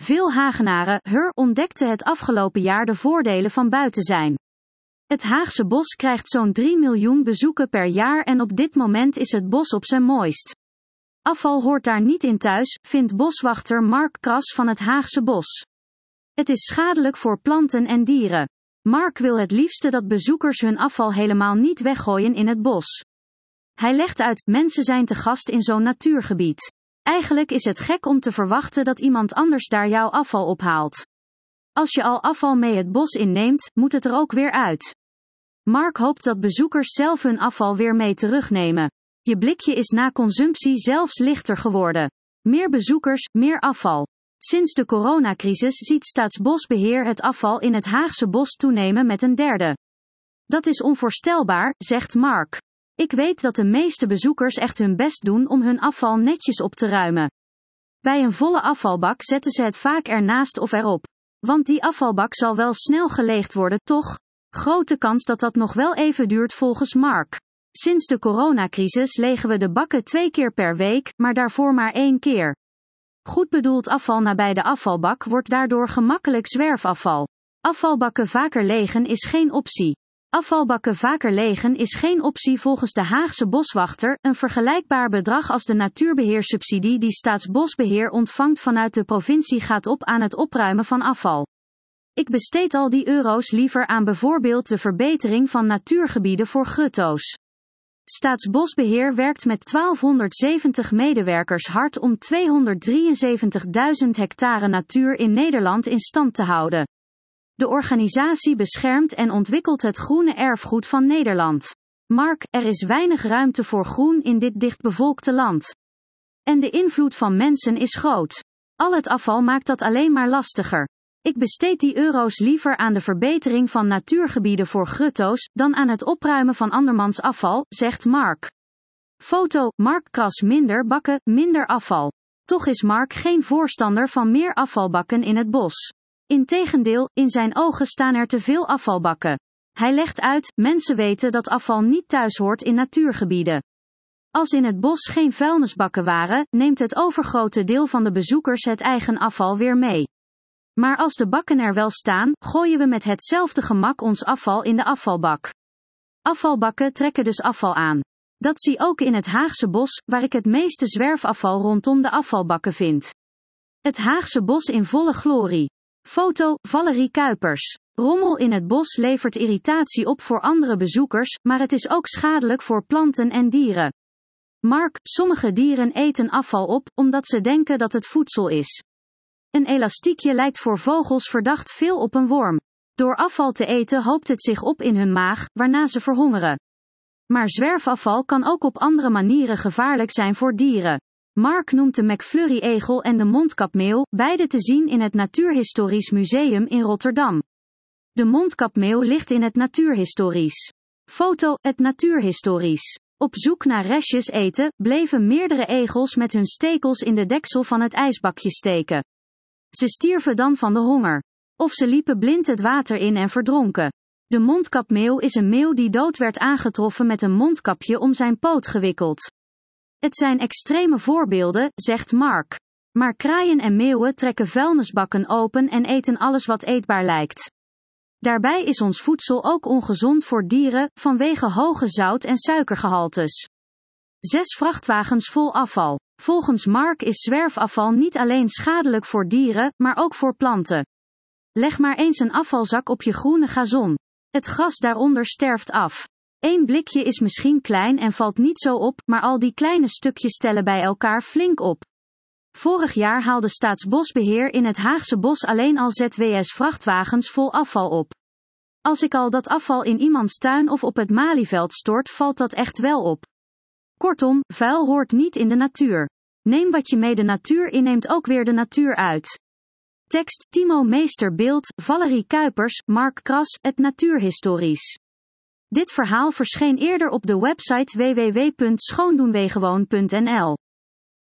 Veel Hagenaren ontdekten het afgelopen jaar de voordelen van buiten zijn. Het Haagse bos krijgt zo'n 3 miljoen bezoeken per jaar en op dit moment is het bos op zijn mooist. Afval hoort daar niet in thuis, vindt boswachter Mark Kras van het Haagse bos. Het is schadelijk voor planten en dieren. Mark wil het liefste dat bezoekers hun afval helemaal niet weggooien in het bos. Hij legt uit, mensen zijn te gast in zo'n natuurgebied. Eigenlijk is het gek om te verwachten dat iemand anders daar jouw afval ophaalt. Als je al afval mee het bos inneemt, moet het er ook weer uit. Mark hoopt dat bezoekers zelf hun afval weer mee terugnemen. Je blikje is na consumptie zelfs lichter geworden. Meer bezoekers, meer afval. Sinds de coronacrisis ziet Staatsbosbeheer het afval in het Haagse bos toenemen met een derde. Dat is onvoorstelbaar, zegt Mark. Ik weet dat de meeste bezoekers echt hun best doen om hun afval netjes op te ruimen. Bij een volle afvalbak zetten ze het vaak ernaast of erop. Want die afvalbak zal wel snel geleegd worden, toch? Grote kans dat dat nog wel even duurt volgens Mark. Sinds de coronacrisis legen we de bakken 2 keer per week, maar daarvoor maar 1 keer. Goed bedoeld afval nabij de afvalbak wordt daardoor gemakkelijk zwerfafval. Afvalbakken vaker legen is geen optie. Afvalbakken vaker legen is geen optie volgens de Haagse boswachter, een vergelijkbaar bedrag als de natuurbeheersubsidie die Staatsbosbeheer ontvangt vanuit de provincie gaat op aan het opruimen van afval. Ik besteed al die euro's liever aan bijvoorbeeld de verbetering van natuurgebieden voor grutto's. Staatsbosbeheer werkt met 1270 medewerkers hard om 273.000 hectare natuur in Nederland in stand te houden. De organisatie beschermt en ontwikkelt het groene erfgoed van Nederland. Mark, er is weinig ruimte voor groen in dit dichtbevolkte land. En de invloed van mensen is groot. Al het afval maakt dat alleen maar lastiger. Ik besteed die euro's liever aan de verbetering van natuurgebieden voor grutto's, dan aan het opruimen van andermans afval, zegt Mark. Foto, Mark Kras minder bakken, minder afval. Toch is Mark geen voorstander van meer afvalbakken in het bos. Integendeel, in zijn ogen staan er te veel afvalbakken. Hij legt uit, mensen weten dat afval niet thuis hoort in natuurgebieden. Als in het bos geen vuilnisbakken waren, neemt het overgrote deel van de bezoekers het eigen afval weer mee. Maar als de bakken er wel staan, gooien we met hetzelfde gemak ons afval in de afvalbak. Afvalbakken trekken dus afval aan. Dat zie ook in het Haagse bos, waar ik het meeste zwerfafval rondom de afvalbakken vind. Het Haagse bos in volle glorie. Foto, Valerie Kuipers. Rommel in het bos levert irritatie op voor andere bezoekers, maar het is ook schadelijk voor planten en dieren. Mark, sommige dieren eten afval op, omdat ze denken dat het voedsel is. Een elastiekje lijkt voor vogels verdacht veel op een worm. Door afval te eten hoopt het zich op in hun maag, waarna ze verhongeren. Maar zwerfafval kan ook op andere manieren gevaarlijk zijn voor dieren. Mark noemt de McFlurry-egel en de mondkapmeeuw, beide te zien in het Natuurhistorisch Museum in Rotterdam. De mondkapmeeuw ligt in het Natuurhistorisch. Foto, het Natuurhistorisch. Op zoek naar restjes eten, bleven meerdere egels met hun stekels in de deksel van het ijsbakje steken. Ze stierven dan van de honger. Of ze liepen blind het water in en verdronken. De mondkapmeeuw is een meeuw die dood werd aangetroffen met een mondkapje om zijn poot gewikkeld. Het zijn extreme voorbeelden, zegt Mark. Maar kraaien en meeuwen trekken vuilnisbakken open en eten alles wat eetbaar lijkt. Daarbij is ons voedsel ook ongezond voor dieren, vanwege hoge zout- en suikergehaltes. 6 vrachtwagens vol afval. Volgens Mark is zwerfafval niet alleen schadelijk voor dieren, maar ook voor planten. Leg maar eens een afvalzak op je groene gazon. Het gras daaronder sterft af. 1 blikje is misschien klein en valt niet zo op, maar al die kleine stukjes tellen bij elkaar flink op. Vorig jaar haalde Staatsbosbeheer in het Haagse bos alleen al ZWS-vrachtwagens vol afval op. Als ik al dat afval in iemands tuin of op het Malieveld stort, valt dat echt wel op. Kortom, vuil hoort niet in de natuur. Neem wat je mee de natuur in, neemt ook weer de natuur uit. Tekst, Timo Meester-beeld, Valerie Kuipers, Mark Kras, het Natuurhistorisch. Dit verhaal verscheen eerder op de website www.schoondoenwegewoon.nl.